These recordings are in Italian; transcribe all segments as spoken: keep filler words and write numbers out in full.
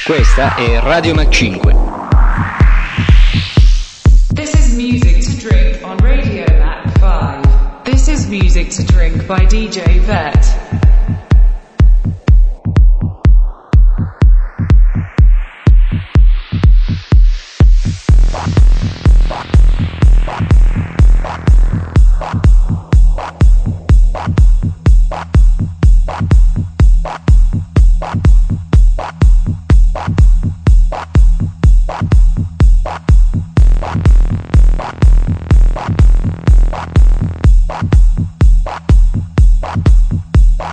Questa è Radio Mac cinque. This is music to drink on Radio Mac five. This is music to drink by D J Vet. Bye.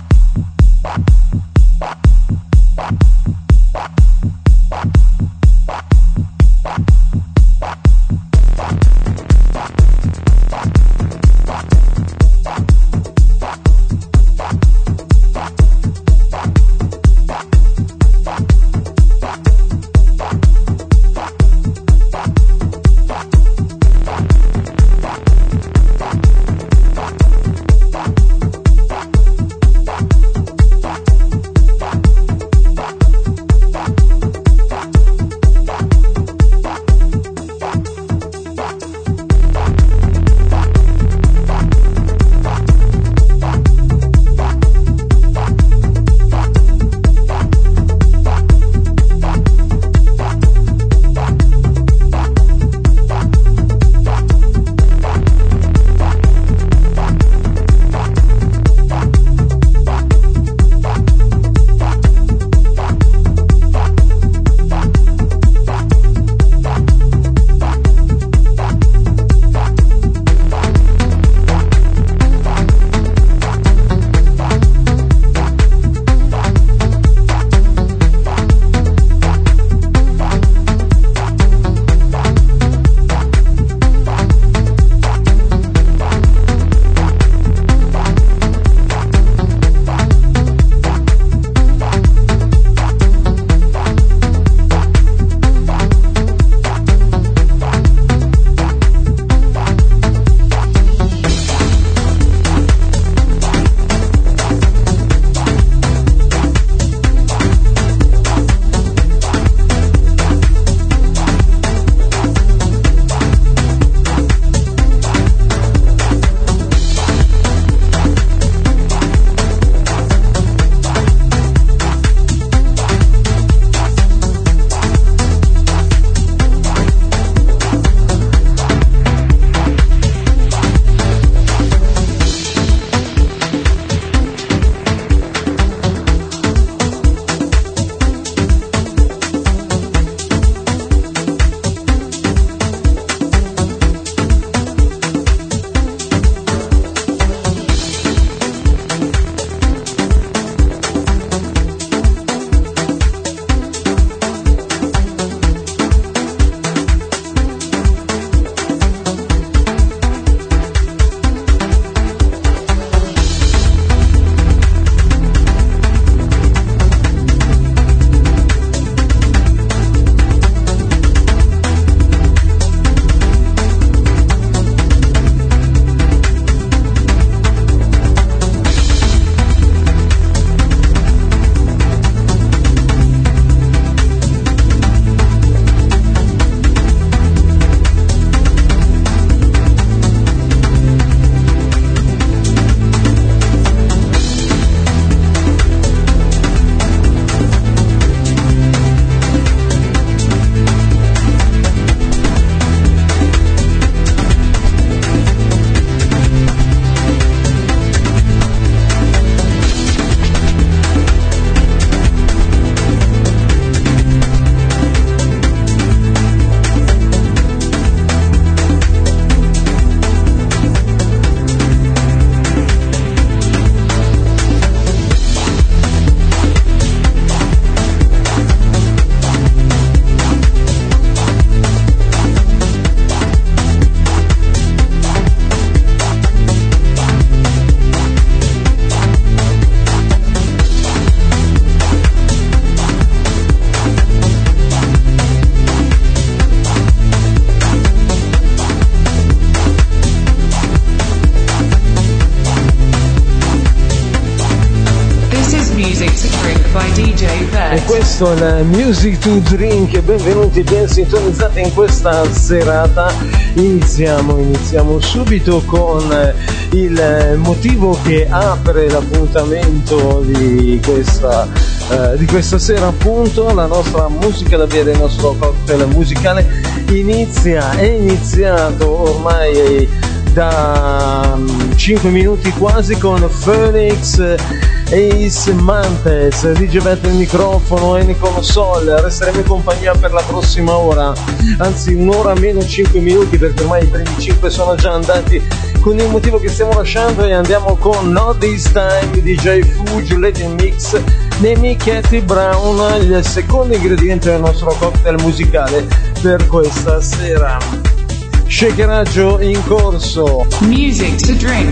Music to Drink by D J Vet. E questo è il Music to Drink, benvenuti ben sintonizzati in questa serata. Iniziamo, iniziamo subito con il motivo che apre l'appuntamento di questa, eh, di questa sera, appunto la nostra musica da bere, il nostro cocktail musicale inizia, è iniziato ormai da cinque minuti quasi con Phoenix, Ace Mantes, D J Vet il microfono e Nicola Sol. Resteremo in compagnia per la prossima ora, anzi un'ora meno cinque minuti, perché ormai i primi cinque sono già andati con il motivo che stiamo lasciando, e andiamo con Not This Time, D J Fuge, Legend Mix, Nemi Cathy Brown, il secondo ingrediente del nostro cocktail musicale per questa sera. Shakeraggio in corso. Music to Drink.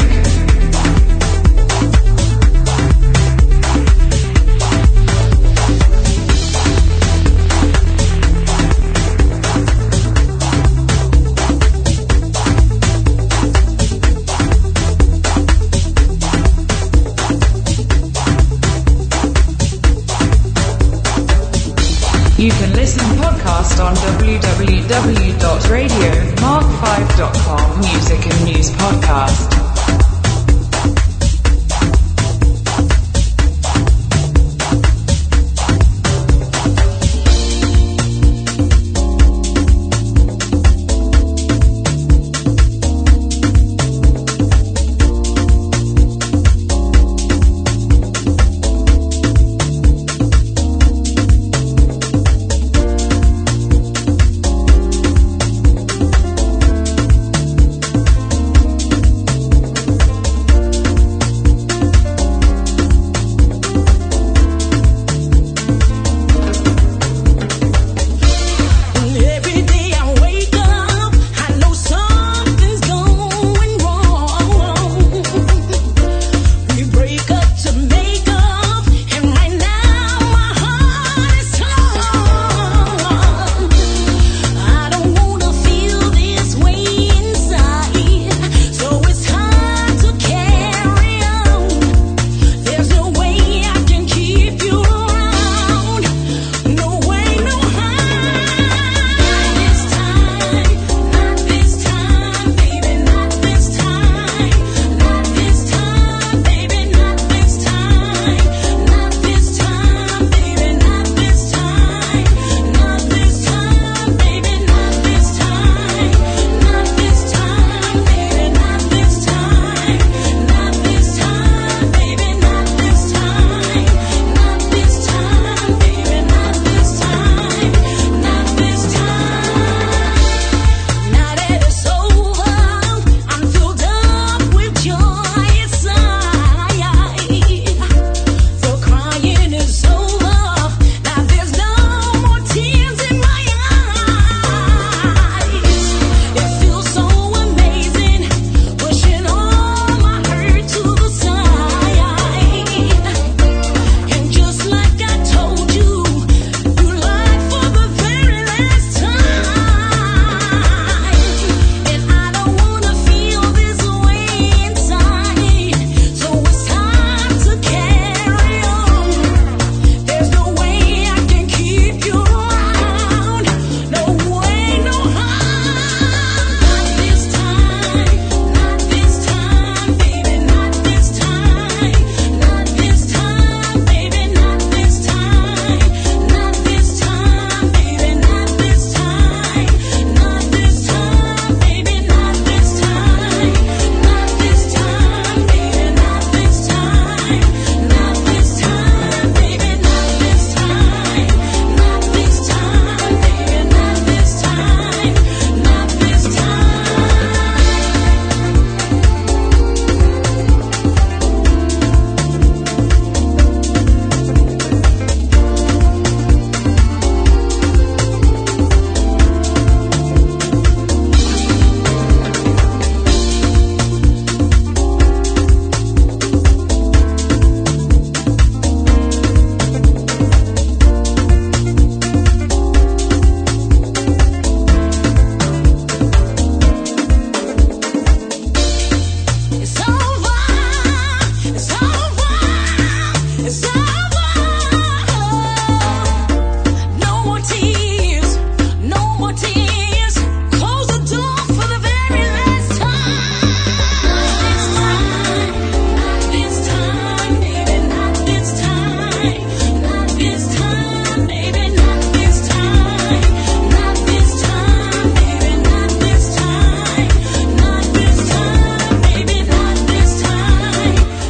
You can listen podcast on w w w dot radio mark five dot com. Music and News Podcast.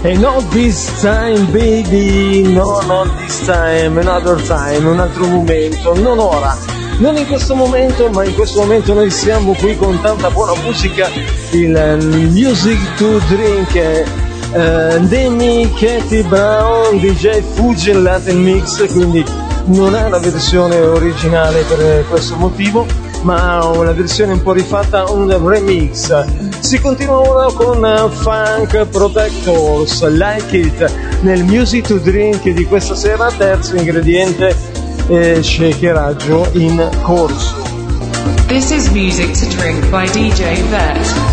E not this time baby, no, not this time, another time, un altro momento, non ora, non in questo momento, ma in questo momento noi siamo qui con tanta buona musica, il Music to Drink, uh, Demi, Katie Brown, D J Fuji Latin Mix, quindi non è una versione originale per questo motivo, ma una versione un po' rifatta, un remix. Si continua ora con Funk Protectors, Like It, nel Music to Drink di questa sera, terzo ingrediente, eh, shakeraggio in corso. This is Music to Drink by D J Vet.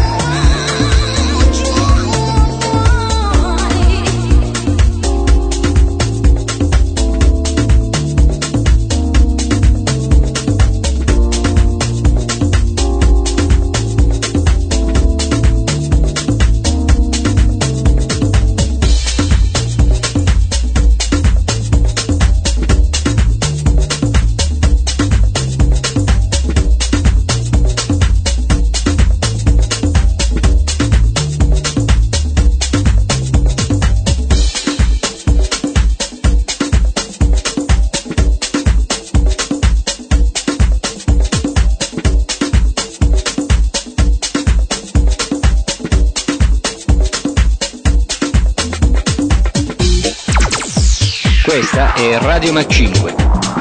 Questa è Radio Mac cinque.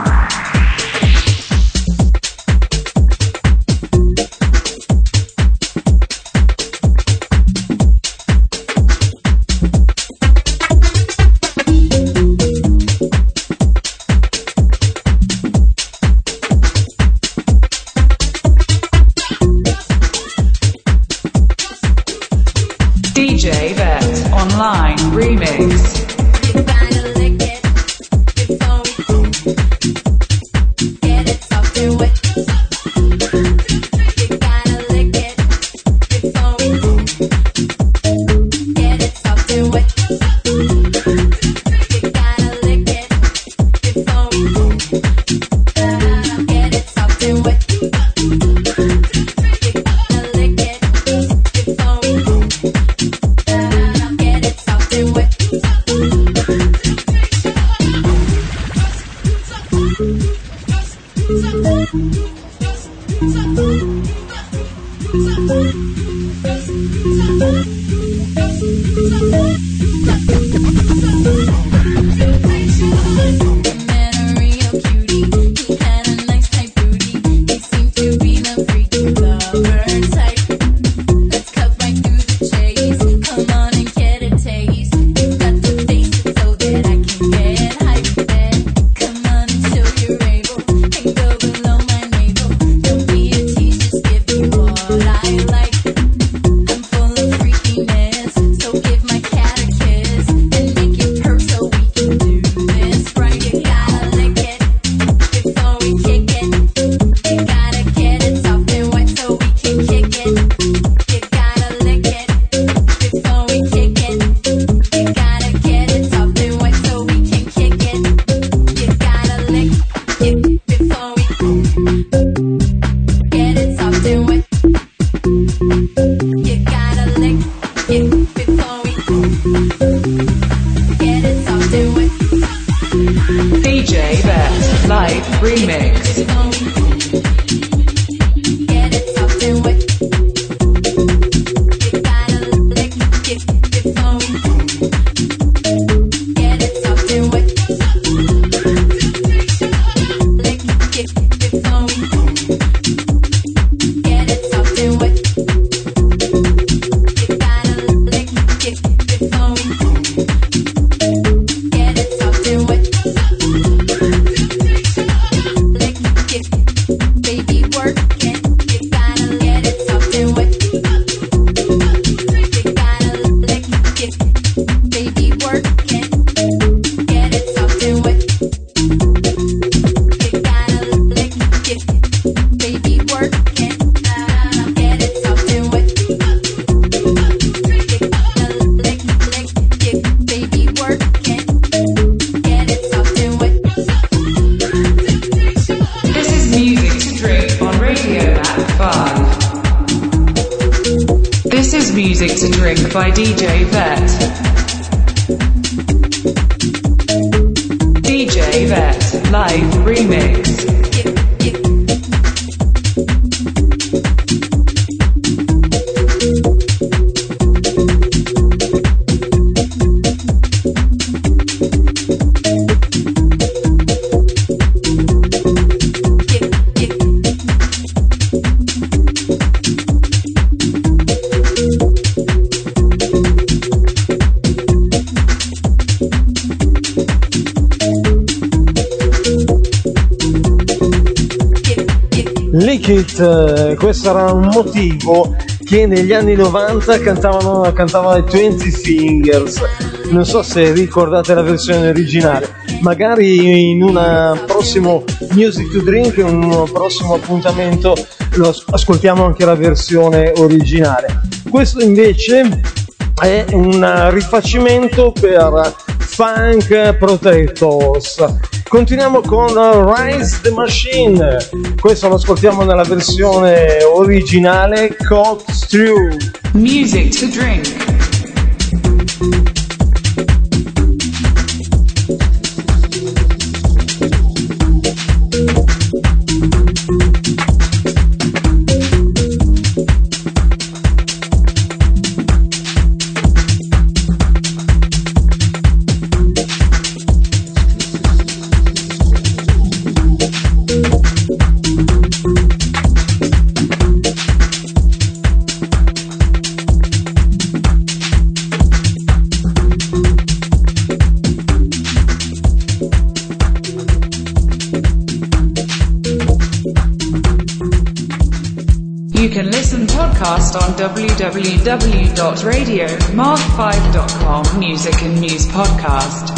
D J Vet Online Remix. Music to Drink by D J Vet. Vet live remix. Liquid, questo era un motivo che negli anni novanta cantavano, cantava i venti Fingers. Non so se ricordate la versione originale, magari in un prossimo Music to Drink, in un prossimo appuntamento lo ascoltiamo anche la versione originale. Questo invece è un rifacimento per Funk Protectors. Continuiamo con Rise the Machine, questo lo ascoltiamo nella versione originale Cold Stew. Music to Drink. You can listen podcast on w w w dot radio mark five dot com Music and News Podcast.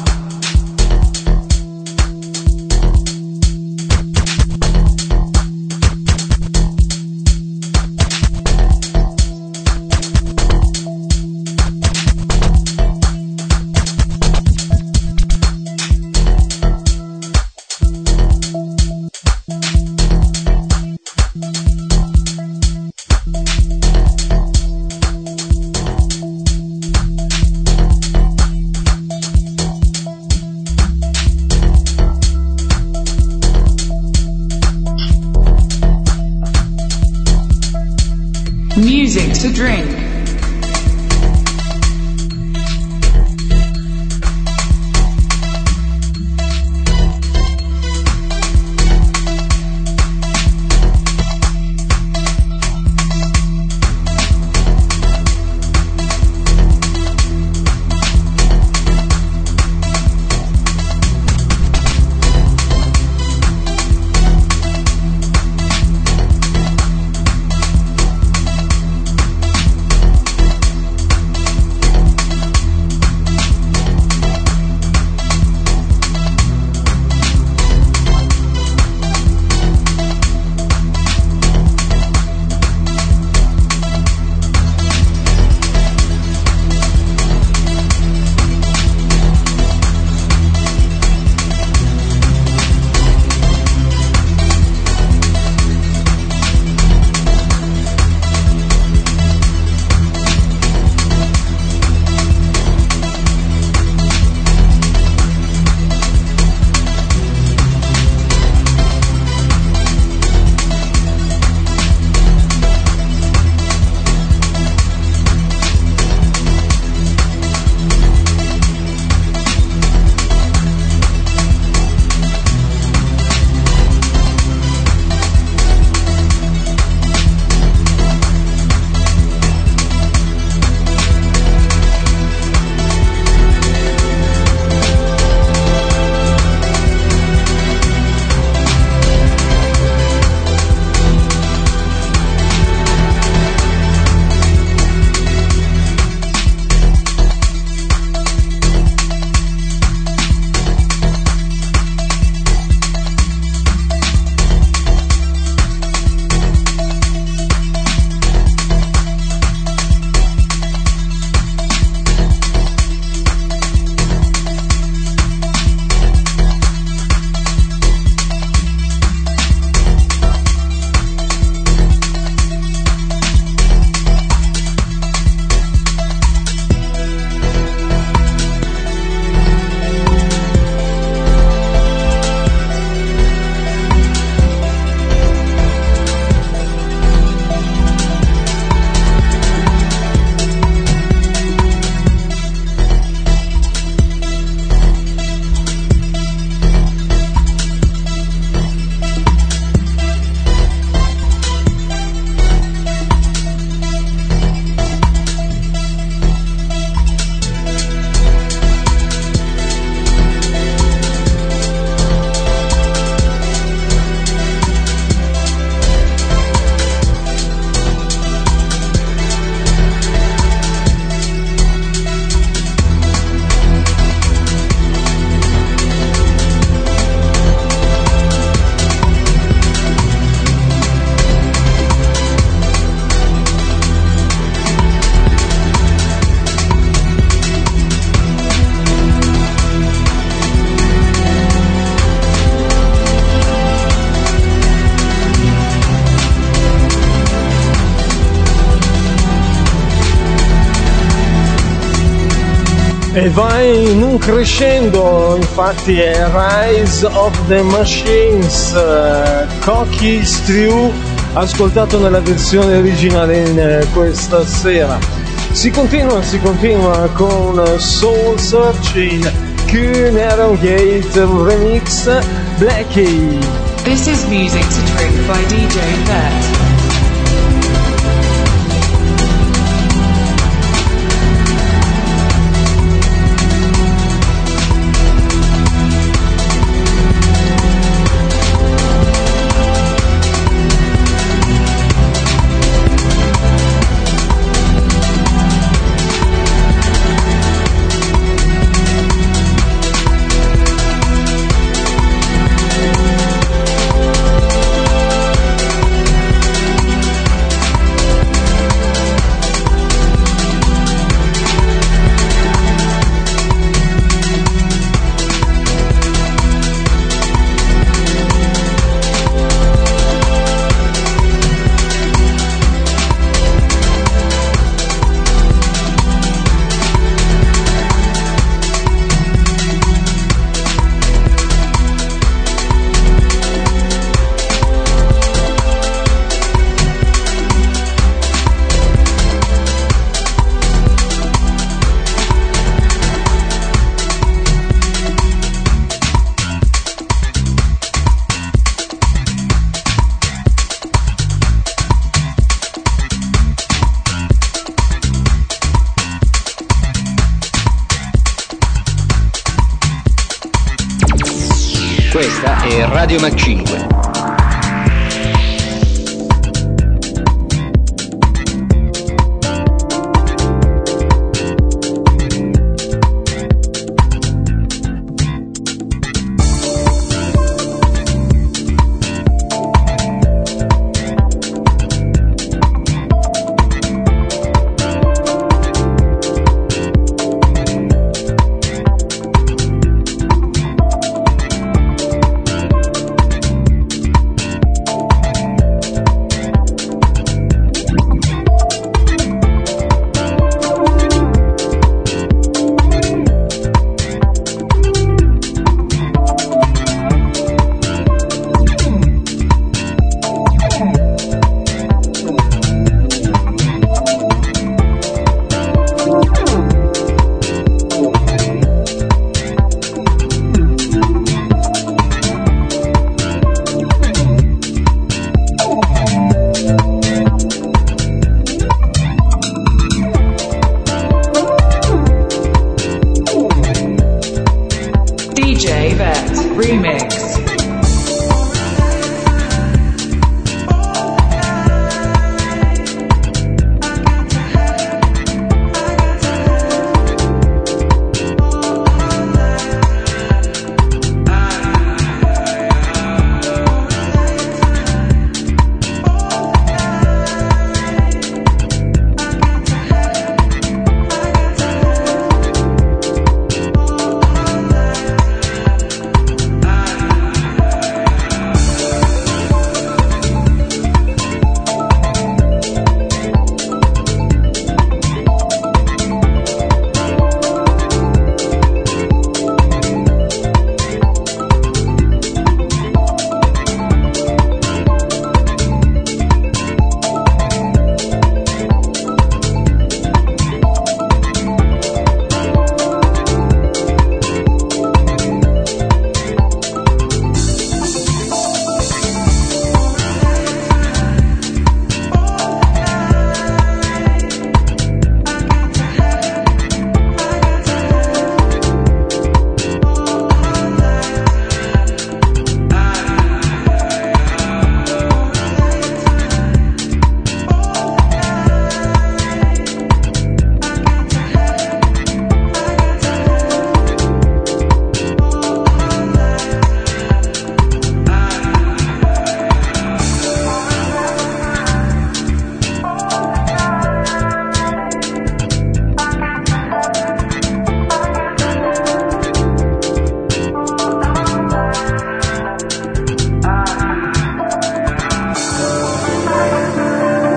Music to Drink. e vai in un crescendo, infatti è Rise of the Machines, uh, Cocky Stew, ascoltato nella versione originale in uh, questa sera. Si continua, si continua con Soul Searching, Q Narrow Gate Remix, Blackie. This is Music to Drink by D J Vet. Questa è Radio Mac cinque.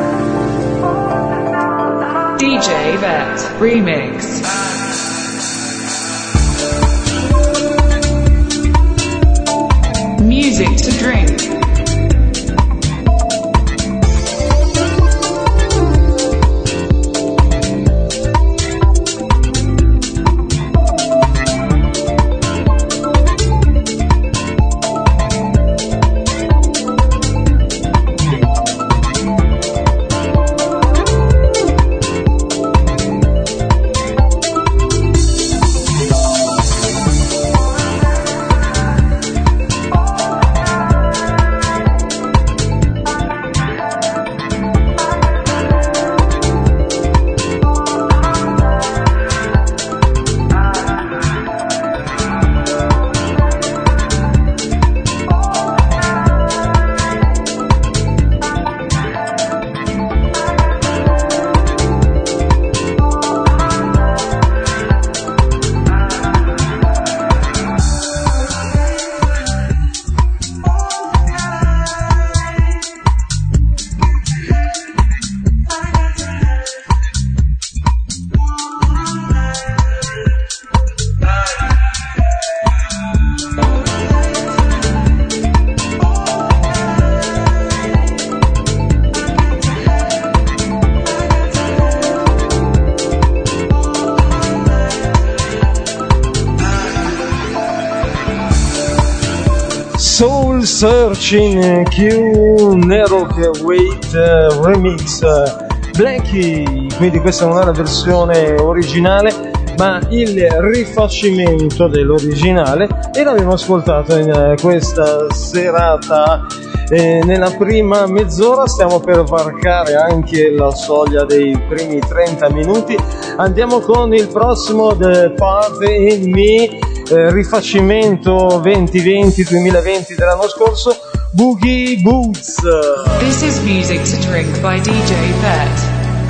D J Vet Remix. drink. Soul Searching Q Nero che Wait uh, Remix uh, Blackie, quindi questa non è la versione originale ma il rifacimento dell'originale, e l'abbiamo ascoltato in uh, questa serata. E nella prima mezz'ora stiamo per varcare anche la soglia dei primi trenta minuti. Andiamo con il prossimo, The Part in Me, eh, rifacimento duemilaventi duemilaventi dell'anno scorso, Boogie Boots. This is Music to Drink by D J Pet.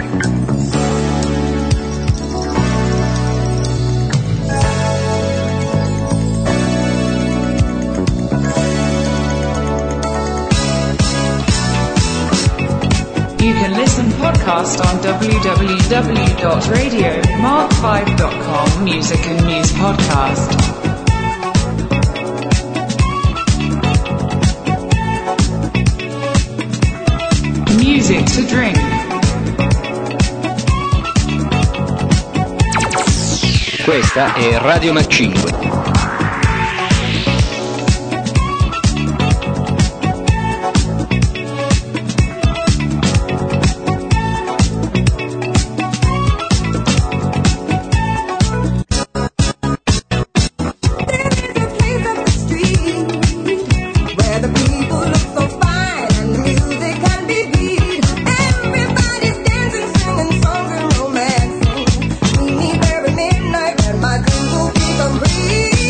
You can listen podcast on w w w dot radio mark five dot com. Music and News Podcast. Music to drink. Questa è Radio Mac cinque. Midnight and my dreams will keep on breathing.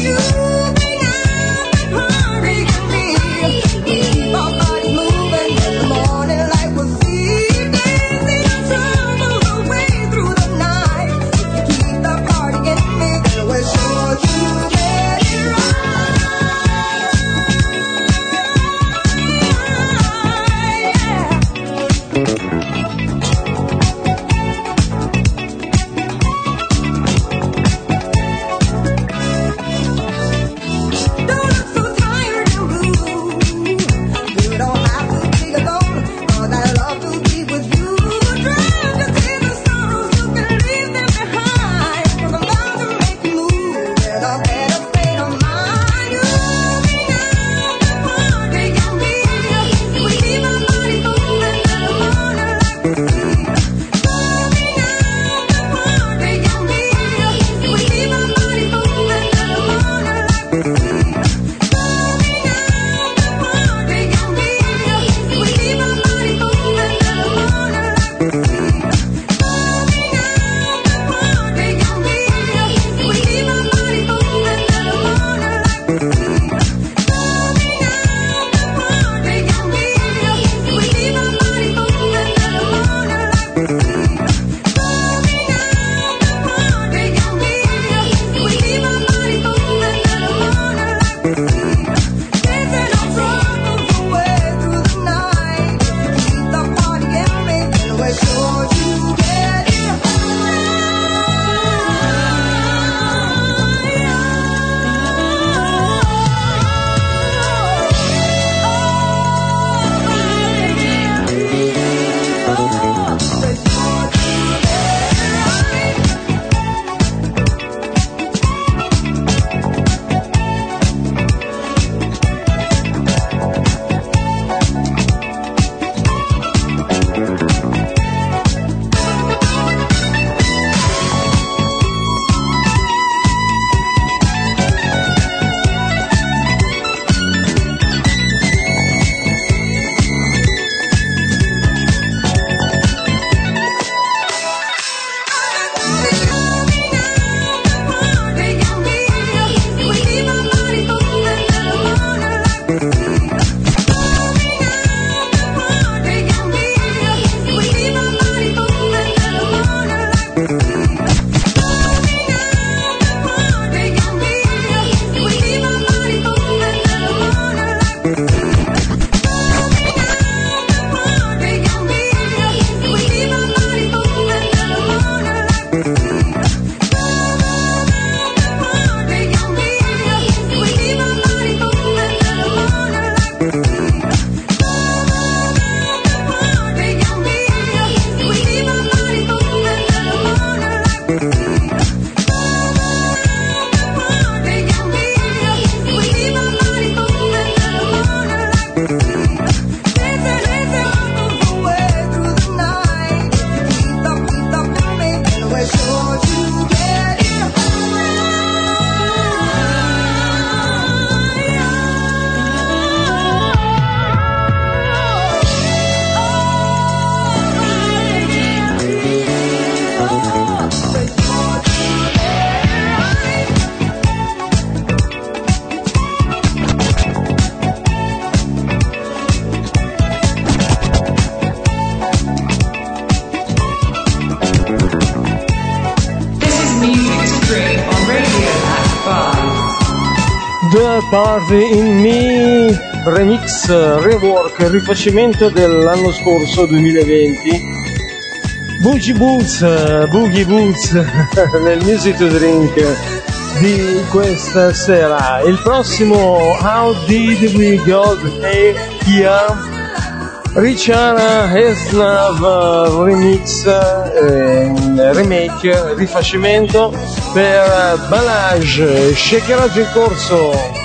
Party in Me remix, rework, rifacimento dell'anno scorso duemilaventi. Boogie Boots, Boogie Boots nel Music to Drink di questa sera. Il prossimo How Did We Got Here? Ricciana Esnav remix, eh, remake, rifacimento per Balage, shakeraggio in corso.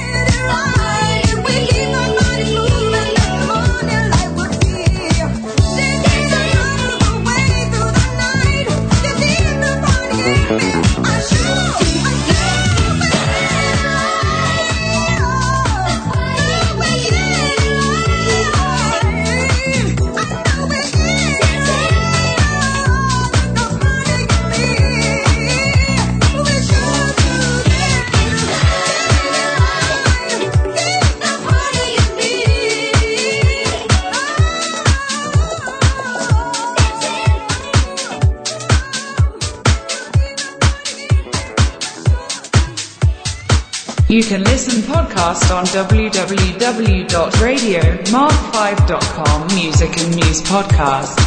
You can listen podcast on w w w dot radio mark five dot com Music and News Podcast.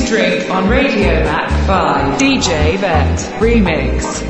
Drink on Radio Mac five. D J Vet Remix.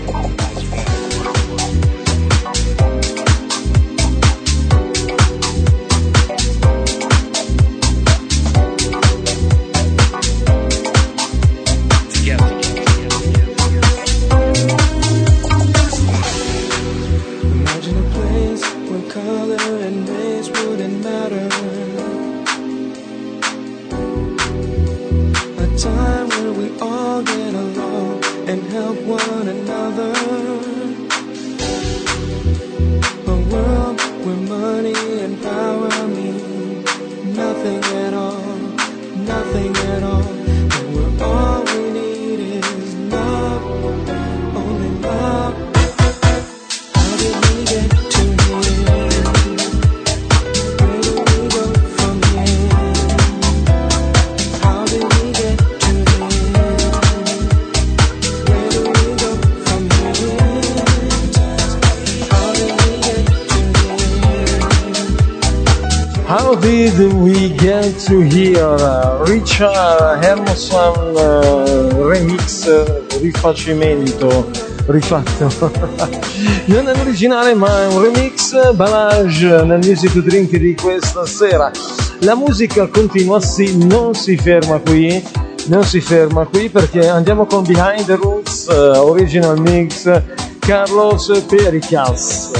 We get to hear uh, Richard Emerson uh, remix, uh, rifacimento, rifatto. Non è l'originale ma è un remix, Balage nel Music to Drink di questa sera. La musica continua, sì, non si ferma qui, non si ferma qui perché andiamo con Behind the Roots, uh, original mix, Carlos Pericas.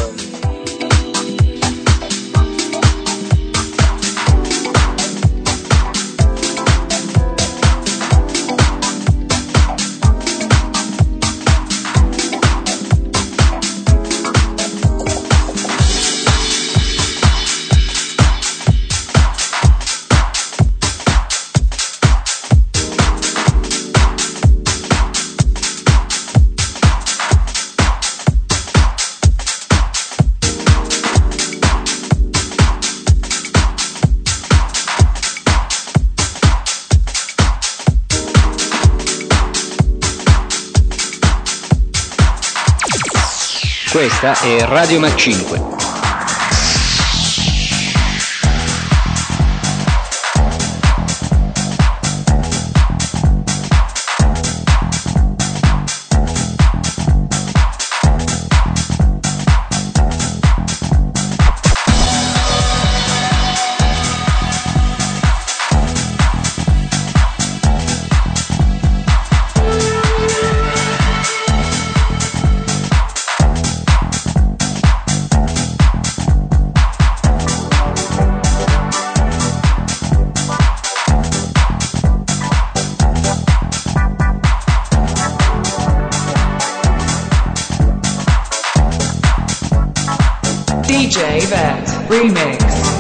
Questa è Radio Mac cinque. D J Vet Remix.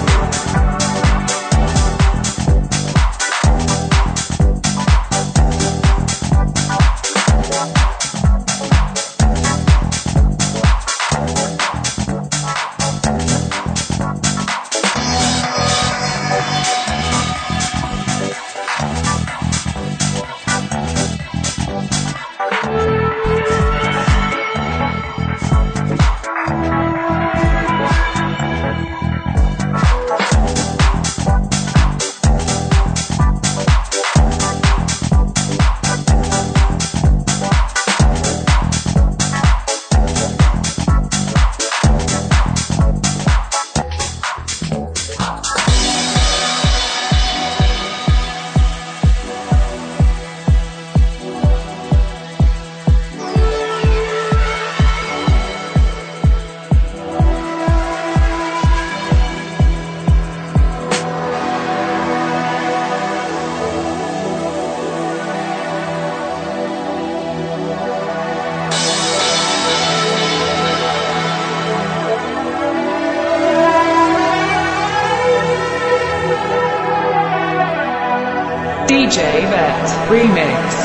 D J Vet Remix.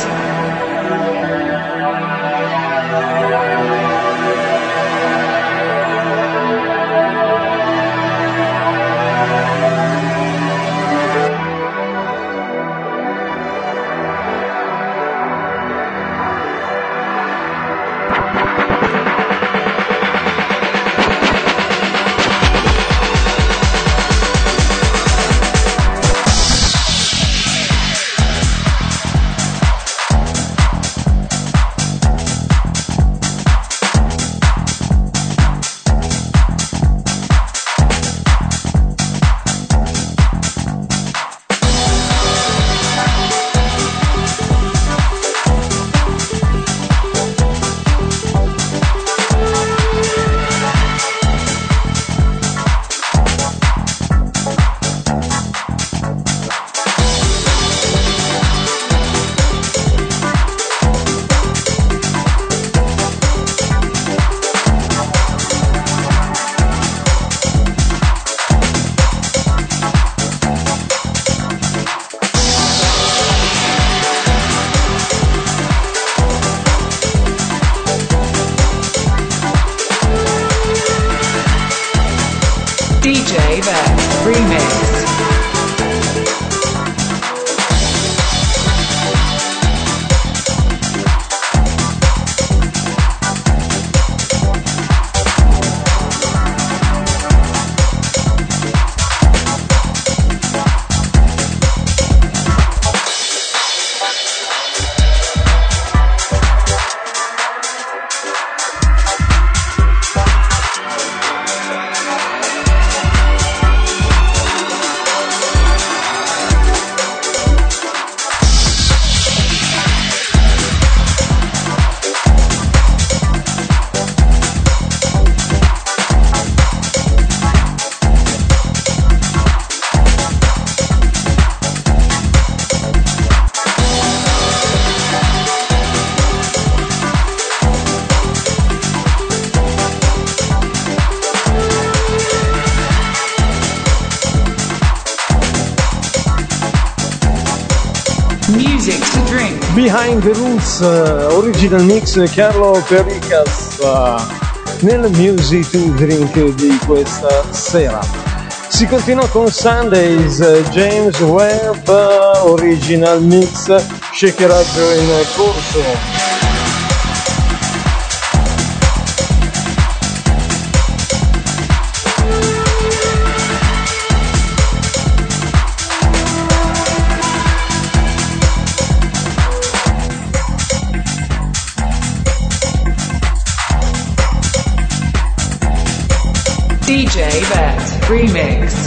D J Vet Remix. Behind the Roots, uh, original mix Carlo Pericas uh, nel Music to Drink di questa sera. Si continua con Sundays, uh, James Webb, uh, original mix Shake It Up in corso. D J Vet Remix.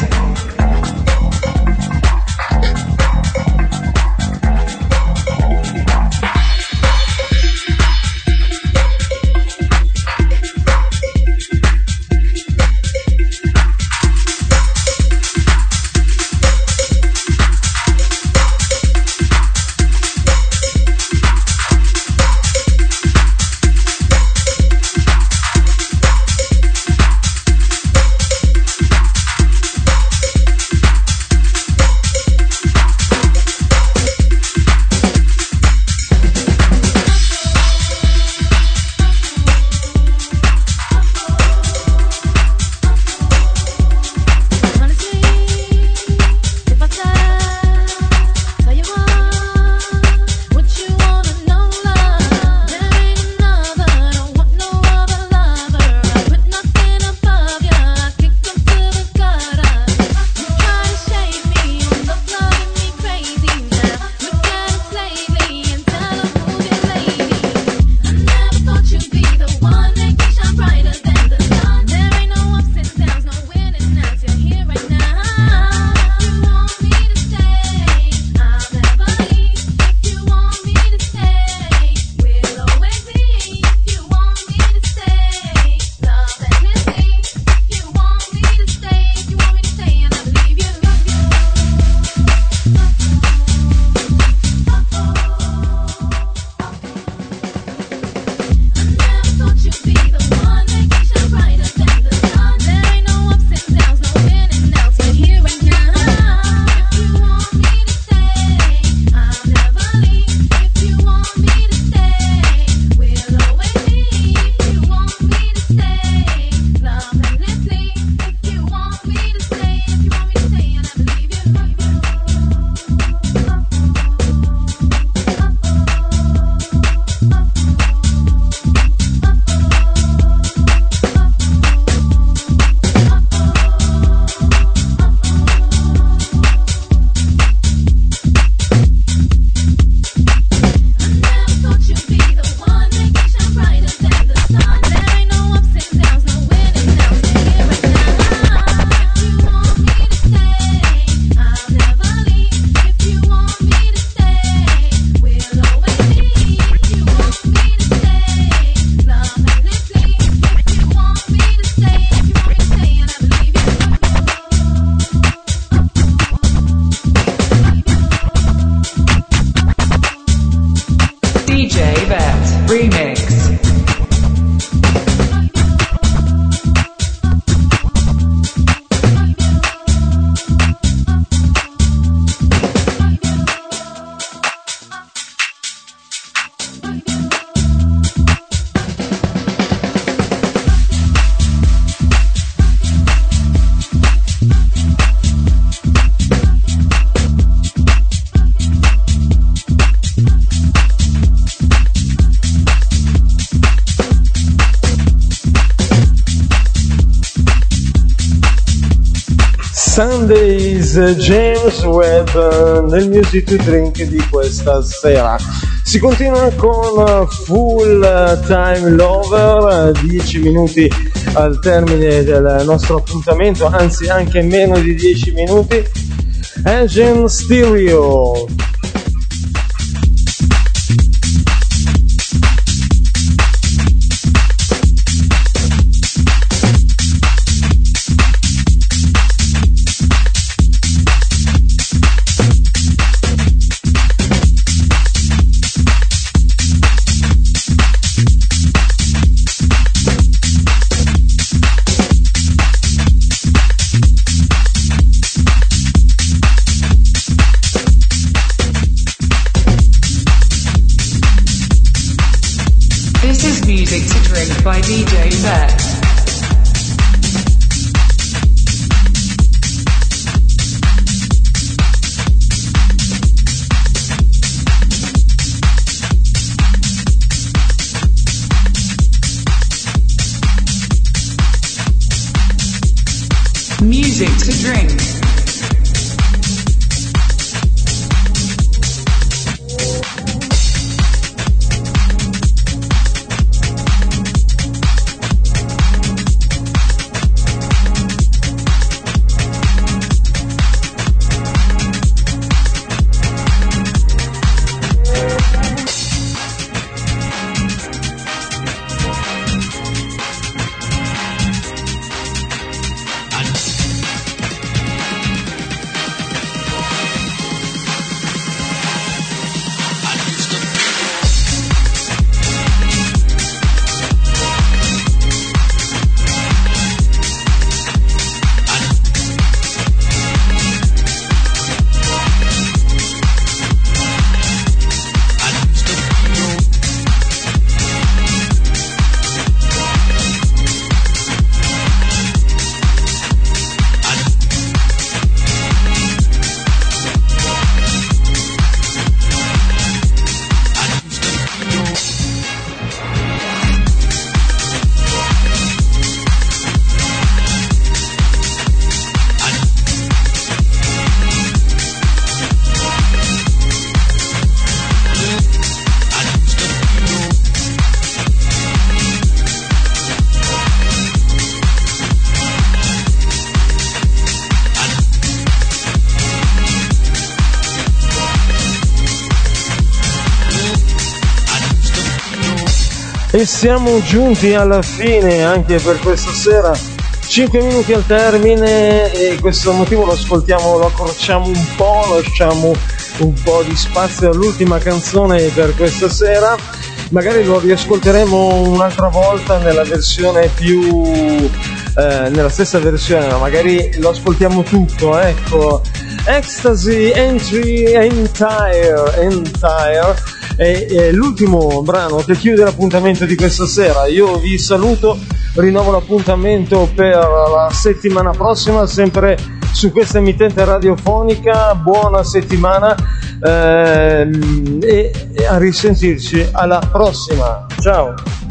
Sundays James Webb nel Music to Drink di questa sera. Si continua con Full Time Lover, dieci minuti al termine del nostro appuntamento, anzi anche meno di dieci minuti. Asian Stereo. By D J Vet. Music to drink. E siamo giunti alla fine anche per questa sera, cinque minuti al termine, e questo motivo lo ascoltiamo, lo accorciamo un po', lasciamo un po' di spazio all'ultima canzone per questa sera. Magari lo riascolteremo un'altra volta nella versione più eh, nella stessa versione, ma magari lo ascoltiamo tutto, ecco. Ecstasy Entry Entire Entire è, è l'ultimo brano che chiude l'appuntamento di questa sera. Io vi saluto, rinnovo l'appuntamento per la settimana prossima, sempre su questa emittente radiofonica. Buona settimana ehm, e, e a risentirci alla prossima. Ciao.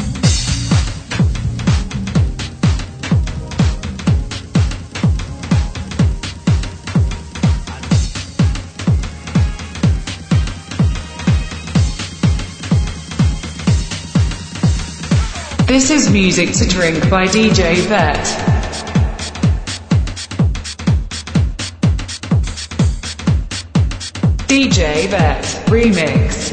This is Music to Drink by D J Vet. D J Vet Remix.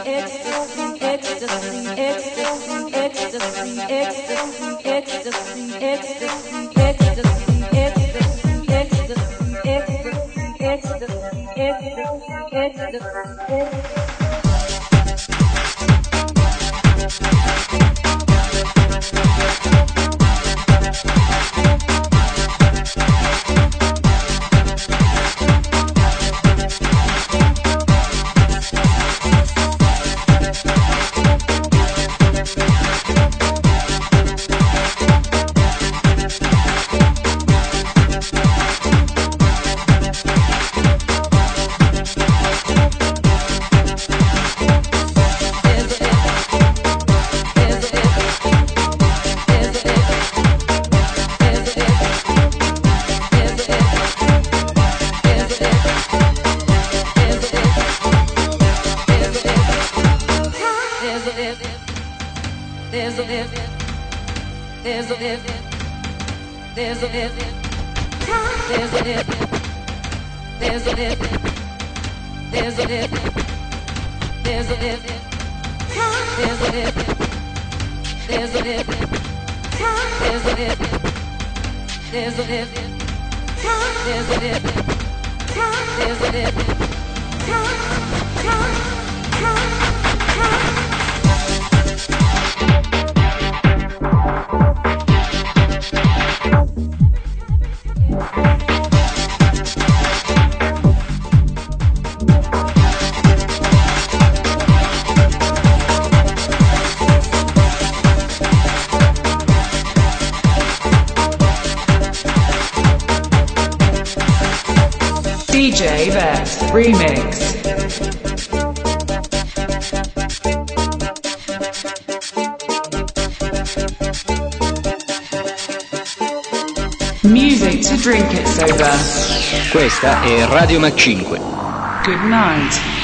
D J Vex Remix. Music to drink it sober. Questa è Radio Mac cinque. Good night.